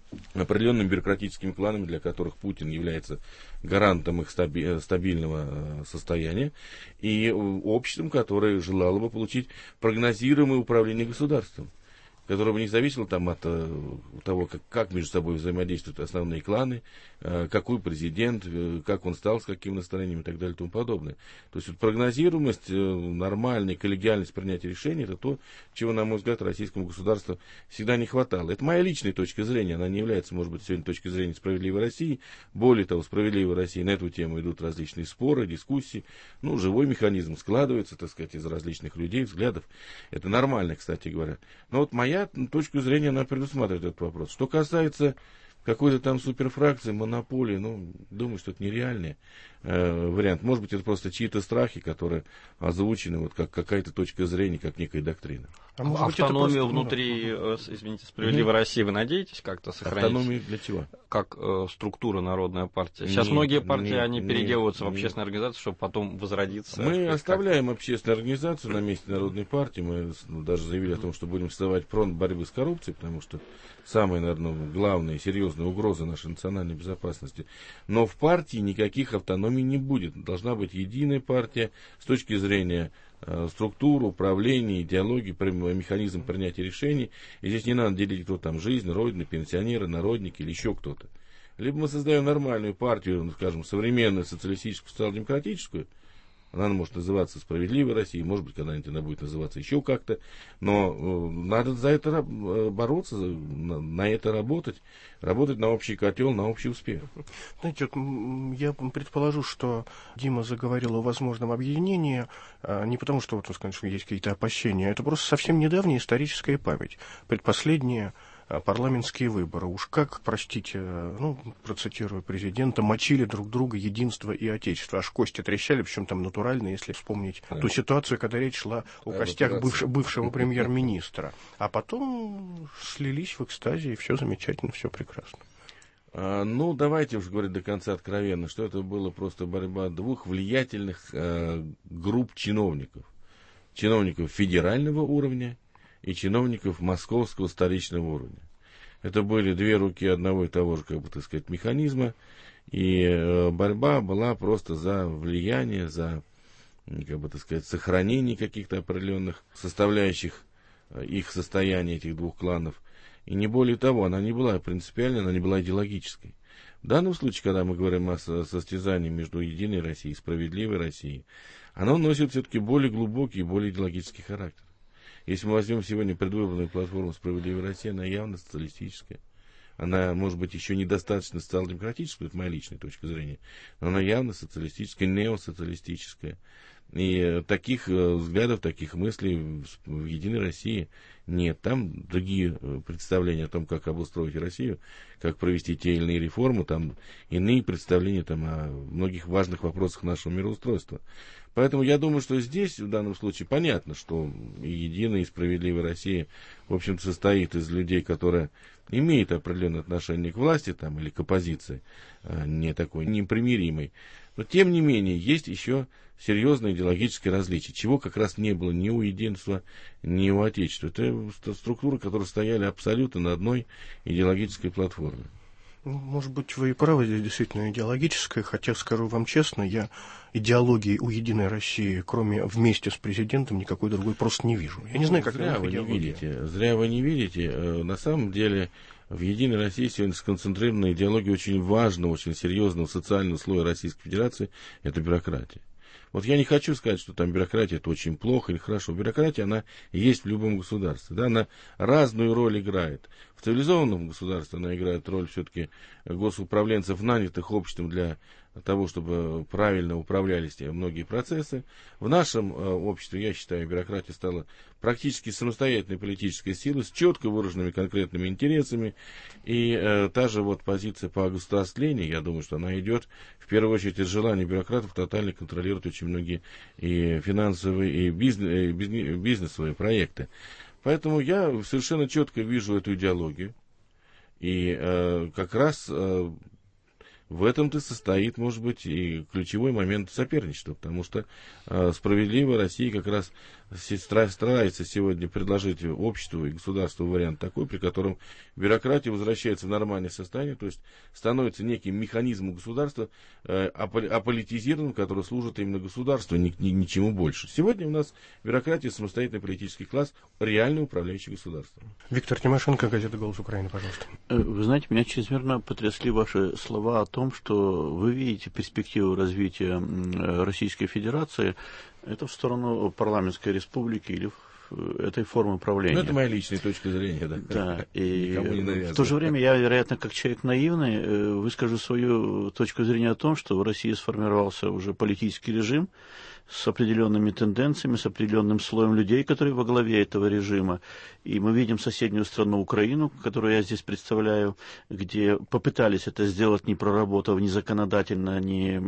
определенными бюрократическими кланами, для которых Путин является гарантом их стаби- стабильного состояния, и обществом, которое желало бы получить прогнозируемое управление государством, которое бы не зависело там, от того, как, как между собой взаимодействуют основные кланы, какой президент, как он стал, с каким настроением и так далее и тому подобное. То есть вот, прогнозируемость, нормальная коллегиальность принятия решений — это то, чего, на мой взгляд, российскому государству всегда не хватало. Это моя личная точка зрения, она не является, может быть, сегодня точкой зрения «Справедливой России». Более того, «Справедливой России» на эту тему идут различные споры, дискуссии. Ну, живой механизм складывается, так сказать, из различных людей, взглядов. Это нормально, кстати говоря. Но вот моя точка зрения, она предусматривает этот вопрос. Что касается какой-то там суперфракции, монополии, ну, думаю, что это нереальный э, вариант. Может быть, это просто чьи-то страхи, которые озвучены вот как какая-то точка зрения, как некая доктрина. А автономию просто... внутри, э, извините, «Справедливой mm-hmm. России» вы надеетесь как-то сохранить? Автономию для чего? Как э, структура народная партия. Сейчас нет, многие партии, нет, они нет, переделываются нет, в общественные нет. организации, чтобы потом возродиться. Мы оставляем общественную организацию на месте Народной партии. Мы ну, даже заявили о том, что будем создавать фронт борьбы с коррупцией, потому что самая, наверное, главная и серьезная угроза нашей национальной безопасности. Но в партии никаких автономий не будет. Должна быть единая партия с точки зрения э, структуры, управления, идеологии, механизм принятия решений. И здесь не надо делить, кто там жизнь, родина, пенсионеры, народники или еще кто-то. Либо мы создаем нормальную партию, ну, скажем, современную, социалистическую, социал-демократическую. Она может называться «Справедливой Россией», может быть, когда-нибудь она будет называться еще как-то, но э, надо за это бороться, на, на это работать, работать на общий котел, на общий успех. Знаете, вот я предположу, что Дима заговорил о возможном объединении а, не потому, что вот он сказал, что есть какие-то опасения, это просто совсем недавняя историческая память, предпоследняя парламентские выборы. Уж как, простите, ну, процитирую президента, мочили друг друга единство и отечество. Аж кости трещали, причем там натурально, если вспомнить да. ту ситуацию, когда речь шла о да, костях бывш, бывшего премьер-министра. А потом слились в экстазе, и все замечательно, все прекрасно. А, ну, давайте уж говорить до конца откровенно, что это была просто борьба двух влиятельных э, групп чиновников. Чиновников федерального уровня и чиновников московского столичного уровня. Это были две руки одного и того же, как бы так сказать, механизма, и э, борьба была просто за влияние, за, как бы так сказать, сохранение каких-то определенных составляющих э, их состояния, этих двух кланов. И не более того, она не была принципиальной, она не была идеологической. В данном случае, когда мы говорим о состязании между Единой Россией и Справедливой Россией, оно носит все-таки более глубокий и более идеологический характер. Если мы возьмем сегодня предвыборную платформу «Справедливая Россия», она явно социалистическая. Она, может быть, еще недостаточно социал-демократическая, это моя личная точка зрения, но она явно социалистическая, неосоциалистическая. И таких взглядов, таких мыслей в «Единой России» нет. Там другие представления о том, как обустроить Россию, как провести те или иные реформы, там иные представления там, о многих важных вопросах нашего мироустройства. Поэтому я думаю, что здесь, в данном случае, понятно, что и «Единая», и «Справедливая Россия», в общем-то, состоит из людей, которые имеют определенное отношение к власти там, или к оппозиции, не такой непримиримой. Но, тем не менее, есть еще серьезное идеологическое различие, чего как раз не было ни у единства, ни у Отечества. Это структуры, которые стояли абсолютно на одной идеологической платформе. Может быть, вы и правы, здесь действительно идеологическое, хотя, скажу вам честно, я идеологии у «Единой России», кроме вместе с президентом, никакой другой просто не вижу. Я не знаю, как зря вы не видите. Зря вы не видите. На самом деле, в «Единой России» сегодня сконцентрирована идеология очень важного, очень серьезного социального слоя Российской Федерации – это бюрократия. Вот я не хочу сказать, что там бюрократия это очень плохо или хорошо. Бюрократия, она есть в любом государстве. Да? Она разную роль играет. В цивилизованном государстве она играет роль все-таки госуправленцев, нанятых обществом для того, чтобы правильно управлялись многие процессы. В нашем э, обществе, я считаю, бюрократия стала практически самостоятельной политической силой с четко выраженными конкретными интересами. И э, та же вот позиция по огосударствлению, я думаю, что она идет в первую очередь из желания бюрократов тотально контролировать очень многие и финансовые, и бизнес, и бизнесовые проекты. Поэтому я совершенно четко вижу эту идеологию. И э, как раз... Э, В этом-то состоит, может быть, и ключевой момент соперничества, потому что э, справедливая Россия как раз старается сегодня предложить обществу и государству вариант такой, при котором бюрократия возвращается в нормальное состояние, то есть становится неким механизмом государства, э, аполитизированным, который служит именно государству, ни, ни, ничему больше. Сегодня у нас бюрократия, самостоятельный политический класс, реально управляющий государством. Виктор Тимошенко, газета «Голос Украины», пожалуйста. Вы знаете, меня чрезмерно потрясли ваши слова о том, что вы видите перспективу развития Российской Федерации, это в сторону парламентской республики или этой формы управления. Ну, это моя личная точка зрения, да. Да, и никому не навязываю. В то же время я, вероятно, как человек наивный, выскажу свою точку зрения о том, что в России сформировался уже политический режим с определенными тенденциями, с определенным слоем людей, которые во главе этого режима. И мы видим соседнюю страну Украину, которую я здесь представляю, где попытались это сделать, не проработав ни законодательно, ни,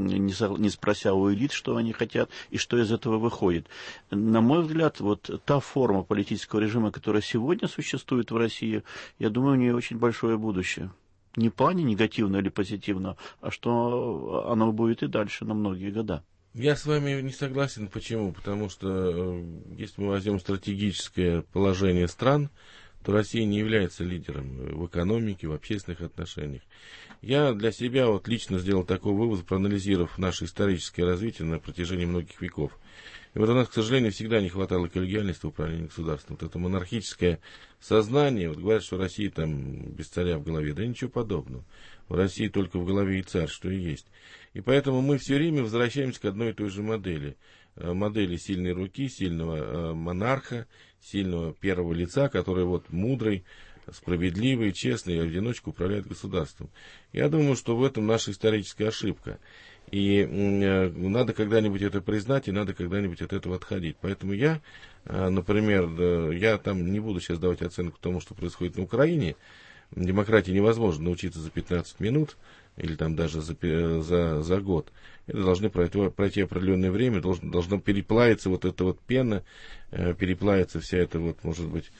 ни, не спрося у элит, что они хотят и что из этого выходит. На мой взгляд, вот та форма политического режима, которая сегодня существует в России, я думаю, у нее очень большое будущее. Не в плане негативно или позитивно, а что оно будет и дальше на многие года. Я с вами не согласен. Почему? Потому что, если мы возьмем стратегическое положение стран, то Россия не является лидером в экономике, в общественных отношениях. Я для себя вот лично сделал такой вывод, проанализировав наше историческое развитие на протяжении многих веков. И вот у нас, к сожалению, всегда не хватало коллегиальности в управлении государством. Вот это монархическое сознание, вот говорят, что Россия там без царя в голове. Да ничего подобного. В России только в голове и царь, что и есть. И поэтому мы все время возвращаемся к одной и той же модели. Модели сильной руки, сильного монарха, сильного первого лица, который вот мудрый, справедливый, честный и в одиночку управляет государством. Я думаю, что в этом наша историческая ошибка. И э, надо когда-нибудь это признать, и надо когда-нибудь от этого отходить. Поэтому я, э, например, э, я там не буду сейчас давать оценку тому, что происходит на Украине. Демократии невозможно научиться за пятнадцать минут, или там даже за, за, за год. Это должно пройти, пройти определенное время, должно, должно переплавиться вот эта вот пена, э, переплавиться вся эта вот, может быть,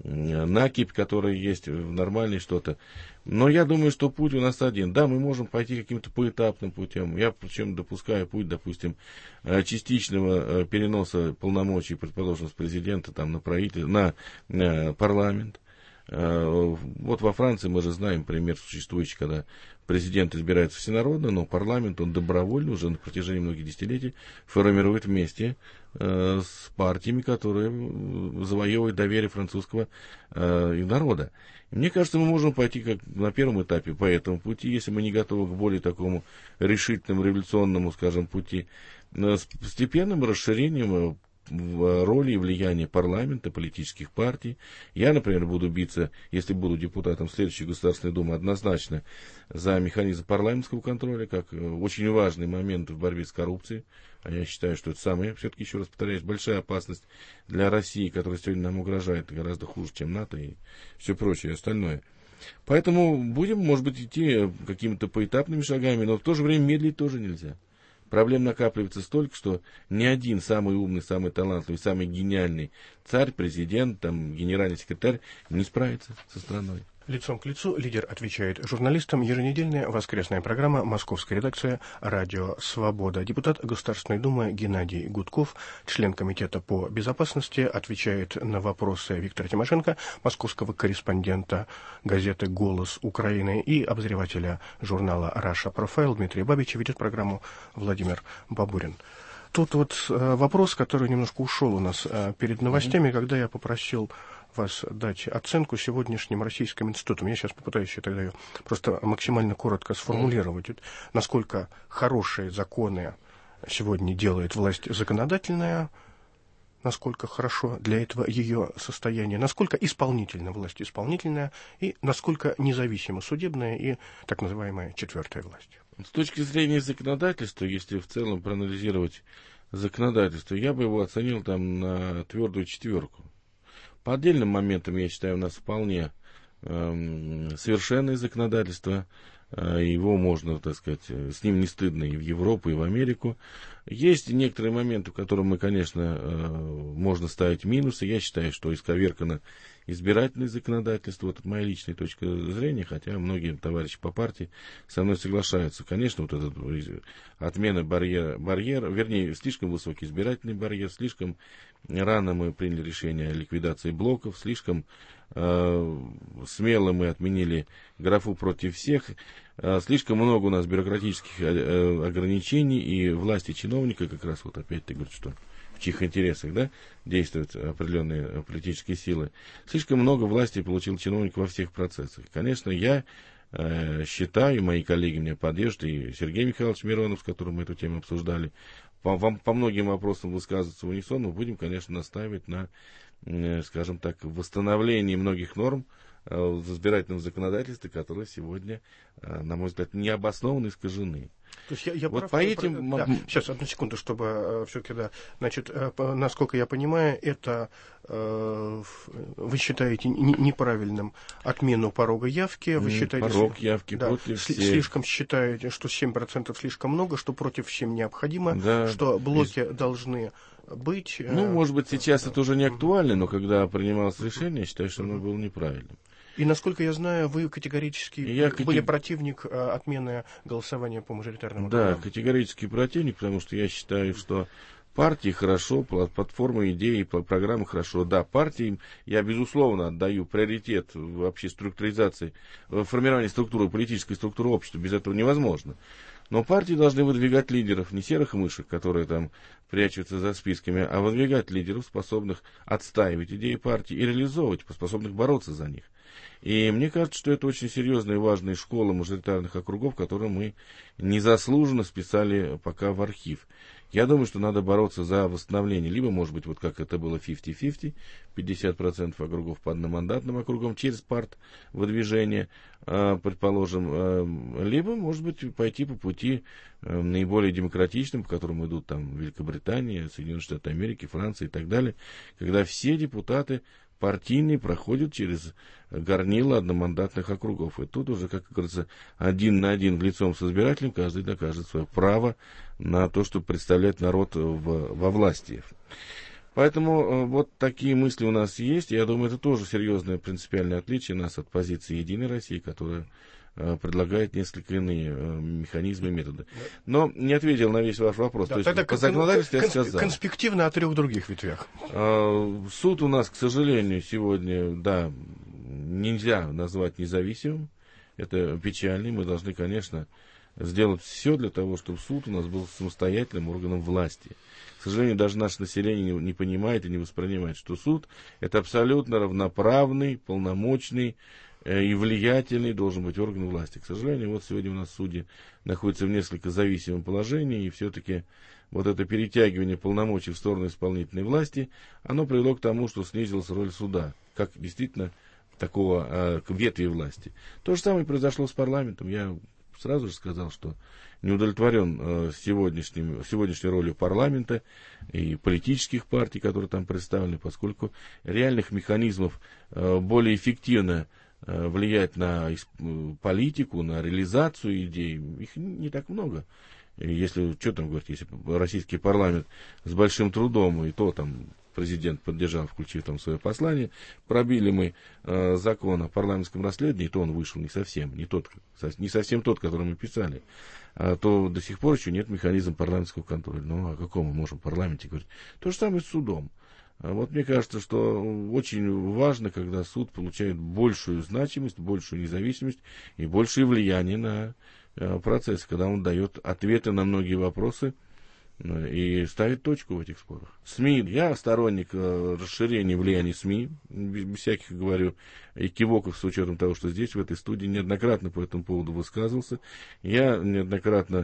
накипь, которая есть в нормальной что-то. Но я думаю, что путь у нас один. Да, мы можем пойти каким-то поэтапным путем. Я причем допускаю путь, допустим, частичного переноса полномочий, предположим, с президента там, на правительство, на, на парламент. Вот во Франции мы же знаем пример существующий, когда президент избирается всенародно, но парламент, он добровольно уже на протяжении многих десятилетий формирует вместе э, с партиями, которые завоевывают доверие французского э, народа. И мне кажется, мы можем пойти как на первом этапе по этому пути, если мы не готовы к более такому решительному, революционному, скажем, пути, с постепенным расширением в роли и влияния парламента, политических партий. Я, например, буду биться, если буду депутатом следующей Государственной Думы, однозначно за механизм парламентского контроля, как очень важный момент в борьбе с коррупцией. А я считаю, что это самая, все-таки, еще раз повторяюсь, большая опасность для России, которая сегодня нам угрожает гораздо хуже, чем НАТО и все прочее остальное. Поэтому будем, может быть, идти какими-то поэтапными шагами, но в то же время медлить тоже нельзя. Проблем накапливается столько, что ни один самый умный, самый талантливый, самый гениальный царь, президент, там, генеральный секретарь не справится со страной. Лицом к лицу лидер отвечает журналистам. Еженедельная воскресная программа «Московская редакция» «Радио Свобода». Депутат Государственной Думы Геннадий Гудков, член комитета по безопасности, отвечает на вопросы Виктора Тимошенко, московского корреспондента газеты «Голос Украины» и обозревателя журнала «Russia Profile» Дмитрия Бабича. Ведет программу Владимир Бабурин. Тут вот э, вопрос, который немножко ушел у нас э, перед новостями, mm-hmm. когда я попросил вас дать оценку сегодняшним российским институтам. Я сейчас попытаюсь тогда ее просто максимально коротко сформулировать. Вот, насколько хорошие законы сегодня делает власть законодательная, насколько хорошо для этого ее состояние, насколько исполнительна власть исполнительная и насколько независима судебная и так называемая четвертая власть. С точки зрения законодательства, если в целом проанализировать законодательство, я бы его оценил там на твердую четверку. По отдельным моментам, я считаю, у нас вполне э, совершенное законодательство, его можно, так сказать, с ним не стыдно и в Европу, и в Америку. Есть некоторые моменты, в которых мы, конечно, можно ставить минусы. Я считаю, что исковеркано избирательное законодательство. Вот это моя личная точка зрения, хотя многие товарищи по партии со мной соглашаются. Конечно, вот эта отмена барьера, барьер, вернее, слишком высокий избирательный барьер, слишком рано мы приняли решение о ликвидации блоков, слишком э, смело мы отменили графу против всех, э, слишком много у нас бюрократических э, ограничений, и власти чиновника как раз вот опять-таки говорят, что в чьих интересах, да, действуют определенные политические силы. Слишком много власти получил чиновник во всех процессах. Конечно, я э, считаю, мои коллеги меня поддержат, и Сергей Михайлович Миронов, с которым мы эту тему обсуждали, по, по многим вопросам высказываться в унисон, мы будем, конечно, настаивать на, э, скажем так, восстановлении многих норм э, в избирательном законодательстве, которые сегодня, э, на мой взгляд, необоснованно искажены. То есть я, я вот прав, по этим... Да, сейчас, одну секунду, чтобы э, все-таки, да. Значит, э, по, насколько я понимаю, это э, вы считаете не, неправильным отмену порога явки, вы считаете... Порог явки да, против сли, всех. Слишком считаете, что семь процентов слишком много, что против всем необходимо, да. что блоки Из... должны быть... Э, ну, может быть, сейчас э, это уже не актуально, но когда принималось решение, я считаю, что оно было неправильным. И, насколько я знаю, вы категорически я были катег... противник э, отмены голосования по мажоритарному Да, округам. категорический противник, потому что я считаю, что партии хорошо, платформы, идеи, программы хорошо. Да, партиям я, безусловно, отдаю приоритет вообще структуризации, формировании структуры, политической структуры общества. Без этого невозможно. Но партии должны выдвигать лидеров, не серых мышек, которые там прячутся за списками, а выдвигать лидеров, способных отстаивать идеи партии и реализовывать, способных бороться за них. И мне кажется, что это очень серьезная и важная школа мажоритарных округов, которую мы незаслуженно списали пока в архив. Я думаю, что надо бороться за восстановление, либо, может быть, вот как это было пятьдесят на пятьдесят, пятьдесят процентов округов по одномандатным округам через парт-выдвижение, предположим, либо, может быть, пойти по пути наиболее демократичным, по которым идут там Великобритания, Соединенные Штаты Америки, Франция и так далее, когда все депутаты партийные проходят через горнило одномандатных округов. И тут уже, как говорится, один на один лицом с избирателем каждый докажет свое право на то, чтобы представлять народ в, во власти. Поэтому вот такие мысли у нас есть. Я думаю, это тоже серьезное принципиальное отличие нас от позиции «Единой России», которая предлагает несколько иные механизмы и методы. Но не ответил на весь ваш вопрос. Да, То есть по законодательству я сказал. Конспективно о трех других ветвях. Суд у нас, к сожалению, сегодня, да, нельзя назвать независимым. Это печально. Мы должны, конечно, сделать все для того, чтобы суд у нас был самостоятельным органом власти. К сожалению, даже наше население не, не понимает и не воспринимает, что суд – это абсолютно равноправный, полномочный и влиятельный должен быть орган власти. К сожалению, вот сегодня у нас судьи находятся в несколько зависимом положении, и все-таки вот это перетягивание полномочий в сторону исполнительной власти, оно привело к тому, что снизилась роль суда, как действительно такого э, ветви власти. То же самое произошло с парламентом. Я сразу же сказал, что не удовлетворен э, сегодняшним, сегодняшней ролью парламента и политических партий, которые там представлены, поскольку реальных механизмов э, более эффективно влиять на политику, на реализацию идей, их не так много. Если, что там говорить, если российский парламент с большим трудом, и то там президент поддержал, включив там свое послание, пробили мы э, закон о парламентском расследовании, то он вышел не совсем, не, тот, не совсем тот, который мы писали, а то до сих пор еще нет механизма парламентского контроля. Ну, о каком мы можем в парламенте говорить? То же самое с судом. Вот мне кажется, что очень важно, когда суд получает большую значимость, большую независимость и большее влияние на процесс, когда он дает ответы на многие вопросы и ставит точку в этих спорах. СМИ, я сторонник расширения влияния СМИ, без всяких, говорю, экивоков, с учетом того, что здесь, в этой студии, неоднократно по этому поводу высказывался. Я неоднократно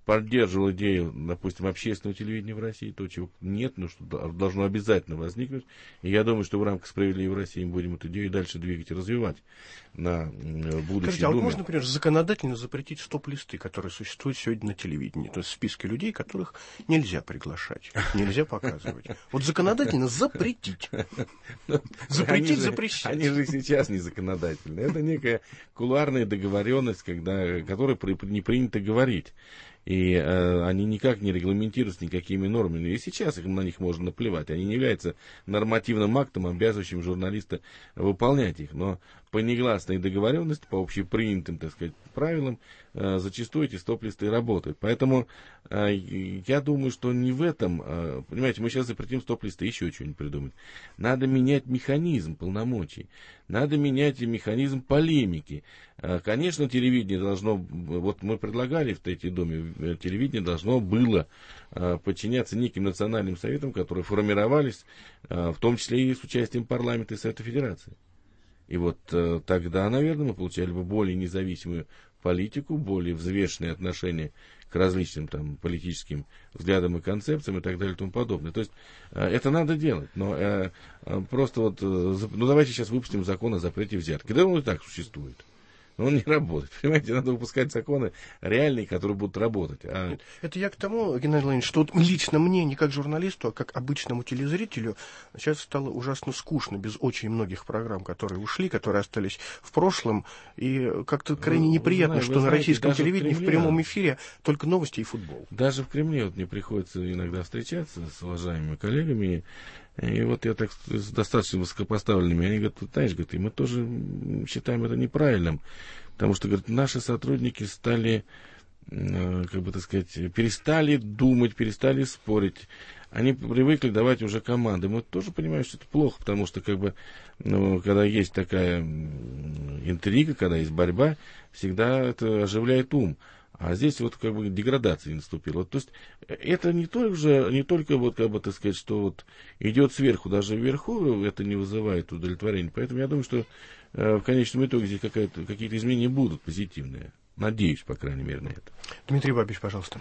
поддерживал идею, допустим, общественного телевидения в России, то, чего нет, но что должно обязательно возникнуть. И я думаю, что в рамках «Справедливой России» мы будем эту идею дальше двигать и развивать на будущее. Скажите, а вот можно, например, законодательно запретить стоп-листы, которые существуют сегодня на телевидении? То есть списки людей, которых нельзя приглашать, нельзя показывать. Вот законодательно запретить. Запретить, запрещать. Они же сейчас не законодательные. Это некая кулуарная договоренность, когда, которой не принято говорить. И э, они никак не регламентируются никакими нормами. И сейчас их, на них можно наплевать. Они не являются нормативным актом, обязывающим журналиста выполнять их. Но по негласной договоренности, по общепринятым, так сказать, правилам, э, зачастую эти стоп-листы работают. Поэтому э, я думаю, что не в этом... Э, понимаете, мы сейчас запретим стоп-листы, еще что-нибудь придумать. Надо менять механизм полномочий. Надо менять механизм полемики. Э, конечно, телевидение должно... Вот мы предлагали в Третьем доме, телевидение должно было э, подчиняться неким национальным советам, которые формировались, э, в том числе и с участием парламента и Совета Федерации. И вот э, тогда, наверное, мы получали бы более независимую политику, более взвешенные отношения к различным там политическим взглядам и концепциям и так далее и тому подобное. То есть э, это надо делать, но э, э, просто вот, э, ну давайте сейчас выпустим закон о запрете взятки. Да он и так существует. Но он не работает. Понимаете, надо выпускать законы реальные, которые будут работать. А... Это я к тому, Геннадий Владимирович, что вот лично мне, не как журналисту, а как обычному телезрителю, сейчас стало ужасно скучно без очень многих программ, которые ушли, которые остались в прошлом. И как-то крайне вы, неприятно, вы, что вы на знаете, российском телевидении в, Кремле, в прямом эфире только новости и футбол. Даже в Кремле вот мне приходится иногда встречаться с уважаемыми коллегами. И вот я так с достаточно высокопоставленными, они говорят, знаешь, говорят, и мы тоже считаем это неправильным, потому что, говорят, наши сотрудники стали, как бы так сказать, перестали думать, перестали спорить, они привыкли давать уже команды. Мы тоже понимаем, что это плохо, потому что, как бы, ну, когда есть такая интрига, когда есть борьба, всегда это оживляет ум. А здесь вот как бы деградация наступила. Вот, то есть это не только, же, не только вот, как бы, так сказать, что вот идет сверху, даже вверху это не вызывает удовлетворения. Поэтому я думаю, что э, в конечном итоге здесь какие-то изменения будут позитивные. Надеюсь, по крайней мере, на это. Дмитрий Бабич, пожалуйста.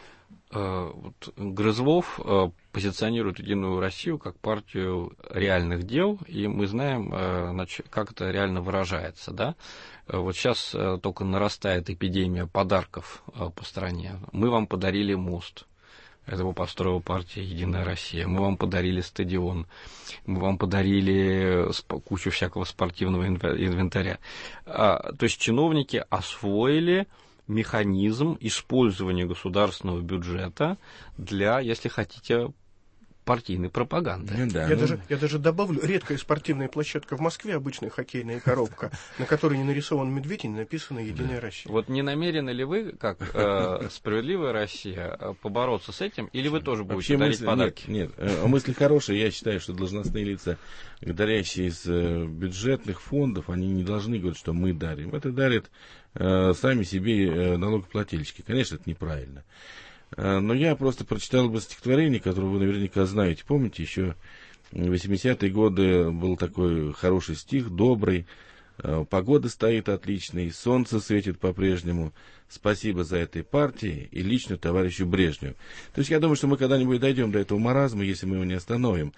Вот Грызлов позиционирует «Единую Россию» как партию реальных дел, и мы знаем, как это реально выражается. Да? Вот сейчас только нарастает эпидемия подарков по стране. Мы вам подарили мост. Это построила партия «Единая Россия». Мы вам подарили стадион. Мы вам подарили кучу всякого спортивного инвентаря. То есть чиновники освоили механизм использования государственного бюджета для, если хотите, партийной пропаганды. Ну, да, я, ну... даже, я даже добавлю, редкая спортивная площадка в Москве, обычная хоккейная коробка, на которой не нарисован медведь и не написано «Единая Россия». Вот не намерены ли вы, как э, «Справедливая Россия», побороться с этим, или вы тоже будете дарить мысли, подарки? Нет, нет, мысли хорошие. Я считаю, что должностные лица, дарящие из бюджетных фондов, они не должны говорить, что мы дарим. Это дарят э, сами себе э, налогоплательщики. Конечно, это неправильно. Но я просто прочитал бы стихотворение, которое вы наверняка знаете. Помните, еще в восьмидесятые годы был такой хороший стих, добрый. Погода стоит отличной, солнце светит по-прежнему. Спасибо за этой партии и лично товарищу Брежневу. То есть я думаю, что мы когда-нибудь дойдем до этого маразма, если мы его не остановим.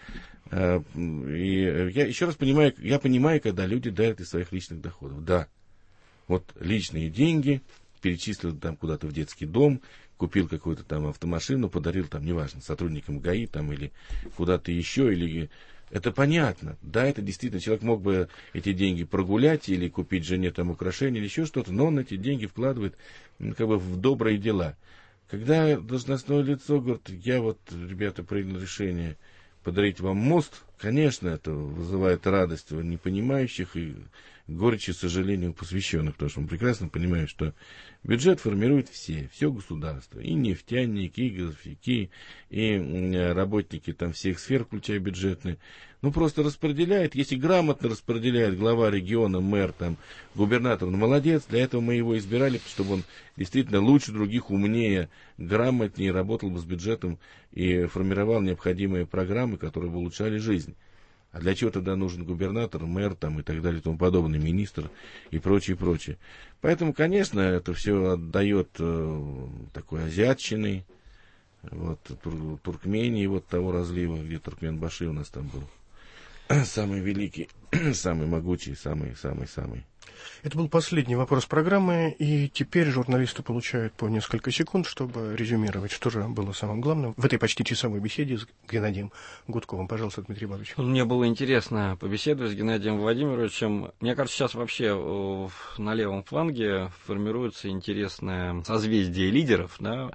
И я еще раз понимаю, я понимаю, когда люди дарят из своих личных доходов. Да, вот личные деньги, перечислил там куда-то в детский дом, купил какую-то там автомашину, подарил там, неважно, сотрудникам ГАИ там или куда-то еще, или... Это понятно. Да, это действительно, человек мог бы эти деньги прогулять или купить жене там украшения или еще что-то, но он эти деньги вкладывает как бы в добрые дела. Когда должностное лицо говорит, я вот, ребята, принял решение подарить вам мост, конечно, это вызывает радость у непонимающих и горечь и сожаление у посвященных, потому что мы прекрасно понимаем, что бюджет формирует все, все государство, и нефтяники, и газовики, и работники там всех сфер, включая бюджетные. Ну, просто распределяет, если грамотно распределяет глава региона, мэр, там, губернатор, ну, молодец, для этого мы его избирали, чтобы он действительно лучше других, умнее, грамотнее работал бы с бюджетом и формировал необходимые программы, которые бы улучшали жизнь. А для чего тогда нужен губернатор, мэр там, и так далее, и тому подобное, министр и прочее, прочее. Поэтому, конечно, это все отдает э, такой азиатчиной, вот, тур, Туркмении, вот того разлива, где Туркменбаши у нас там был. Самый великий, самый могучий, самый-самый-самый. Это был последний вопрос программы, и теперь журналисты получают по несколько секунд, чтобы резюмировать, что же было самым главным в этой почти часовой беседе с Геннадием Гудковым. Пожалуйста, Дмитрий Павлович. Мне было интересно побеседовать с Геннадием Владимировичем. Мне кажется, сейчас вообще на левом фланге формируется интересное созвездие лидеров, да,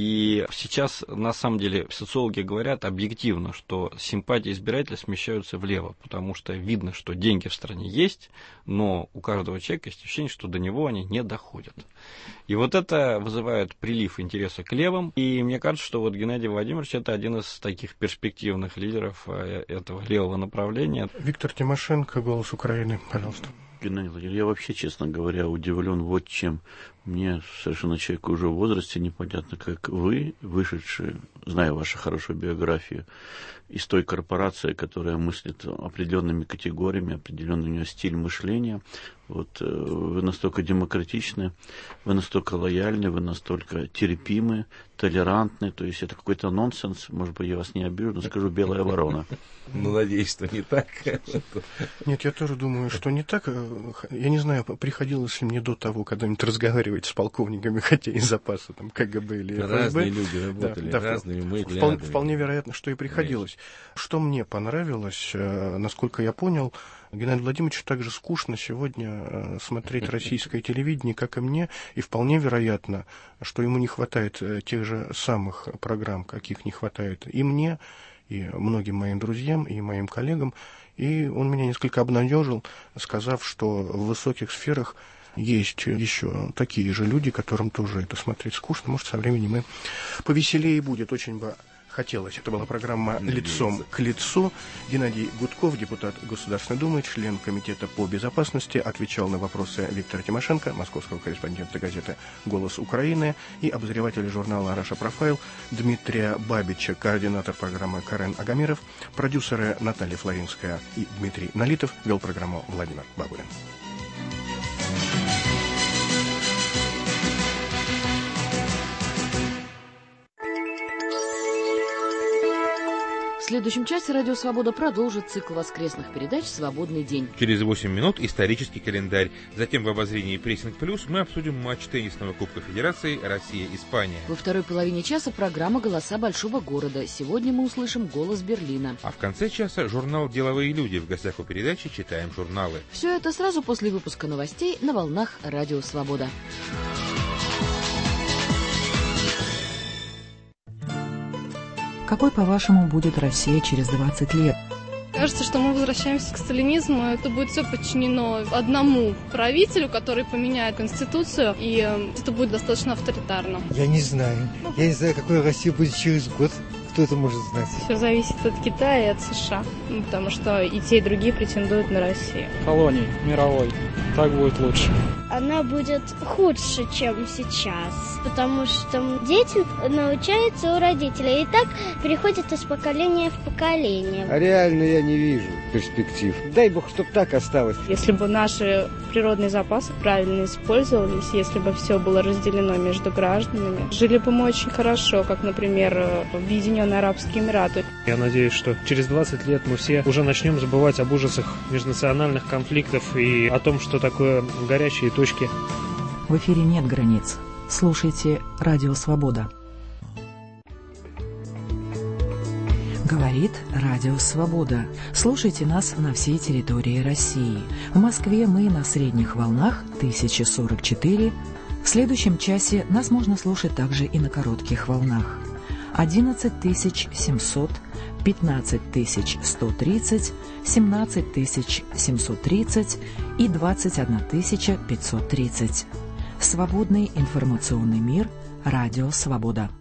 и сейчас, на самом деле, социологи говорят объективно, что симпатии избирателей смещаются влево, потому что видно, что деньги в стране есть, но у каждого человека есть ощущение, что до него они не доходят. И вот это вызывает прилив интереса к левым, и мне кажется, что вот Геннадий Владимирович это один из таких перспективных лидеров этого левого направления. Виктор Тимошенко, «Голос Украины», пожалуйста. Геннадий Владимирович, я вообще, честно говоря, удивлен вот чем. Мне совершенно человек уже в возрасте непонятно, как вы, вышедшие, зная вашу хорошую биографию, из той корпорации, которая мыслит определенными категориями, определенный у нее стиль мышления, вот вы настолько демократичны, вы настолько лояльны, вы настолько терпимы, толерантны, то есть это какой-то нонсенс, может быть, я вас не обижу, но скажу «белая ворона». Ну, надеюсь, что не так. Нет, я тоже думаю, что не так. Я не знаю, приходилось ли мне до того когда-нибудь разговаривать с полковниками, хотя из запаса там КГБ или эф эс бэ. Разные люди работали, да, да, разными мы вполне, вполне вероятно, что и приходилось. Конечно. Что мне понравилось, насколько я понял, Геннадию Владимировичу так же скучно сегодня смотреть российское телевидение, как и мне, и вполне вероятно, что ему не хватает тех же самых программ, каких не хватает и мне, и многим моим друзьям, и моим коллегам. И он меня несколько обнадежил, сказав, что в высоких сферах есть еще такие же люди, которым тоже это смотреть скучно. Может, со временем и повеселее будет. Очень бы хотелось. Это была программа «Лицом к лицу». Геннадий Гудков, депутат Государственной Думы, член Комитета по безопасности, отвечал на вопросы Виктора Тимошенко, московского корреспондента газеты «Голос Украины», и обозреватель журнала «Раша Профайл» Дмитрия Бабича, координатор программы Карен Агамиров, продюсеры Наталья Флоринская и Дмитрий Налитов, вел программу Владимир Бабурин. В следующем часе «Радио Свобода» продолжит цикл воскресных передач «Свободный день». Через восемь минут исторический календарь. Затем в обозрении «Прессинг Плюс» мы обсудим матч теннисного Кубка Федерации Россия-Испания. Во второй половине часа программа «Голоса большого города». Сегодня мы услышим голос Берлина. А в конце часа журнал «Деловые люди». В гостях у передачи «Читаем журналы». Все это сразу после выпуска новостей на волнах «Радио Свобода». Какой, по-вашему, будет Россия через двадцать лет? Кажется, что мы возвращаемся к сталинизму. Это будет все подчинено одному правителю, который поменяет конституцию, и это будет достаточно авторитарно. Я не знаю. Я не знаю, какой Россия будет через год. Кто это может знать? Все зависит от Китая и от США, ну, потому что и те, и другие претендуют на Россию. Колоний мировой. Так будет лучше. Она будет худше, чем сейчас, потому что дети научаются у родителей, и так переходят из поколения в поколение. А реально я не вижу перспектив. Дай бог, чтоб так осталось. Если бы наши природные запасы правильно использовались, если бы все было разделено между гражданами, жили бы мы очень хорошо, как, например, в Объединенные Арабские Эмираты. Я надеюсь, что через двадцать лет мы все уже начнем забывать об ужасах межнациональных конфликтов и о том, что такое горячие точки. В эфире нет границ. Слушайте «Радио Свобода». Говорит «Радио Свобода». Слушайте нас на всей территории России. В Москве мы на средних волнах тысяча сорок четыре. В следующем часе нас можно слушать также и на коротких волнах. одиннадцать тысяч семьсот, пятнадцать тысяч сто тридцать, семнадцать тысяч семьсот тридцать и двадцать одна тысяча пятьсот тридцать. Свободный информационный мир. Радио Свобода.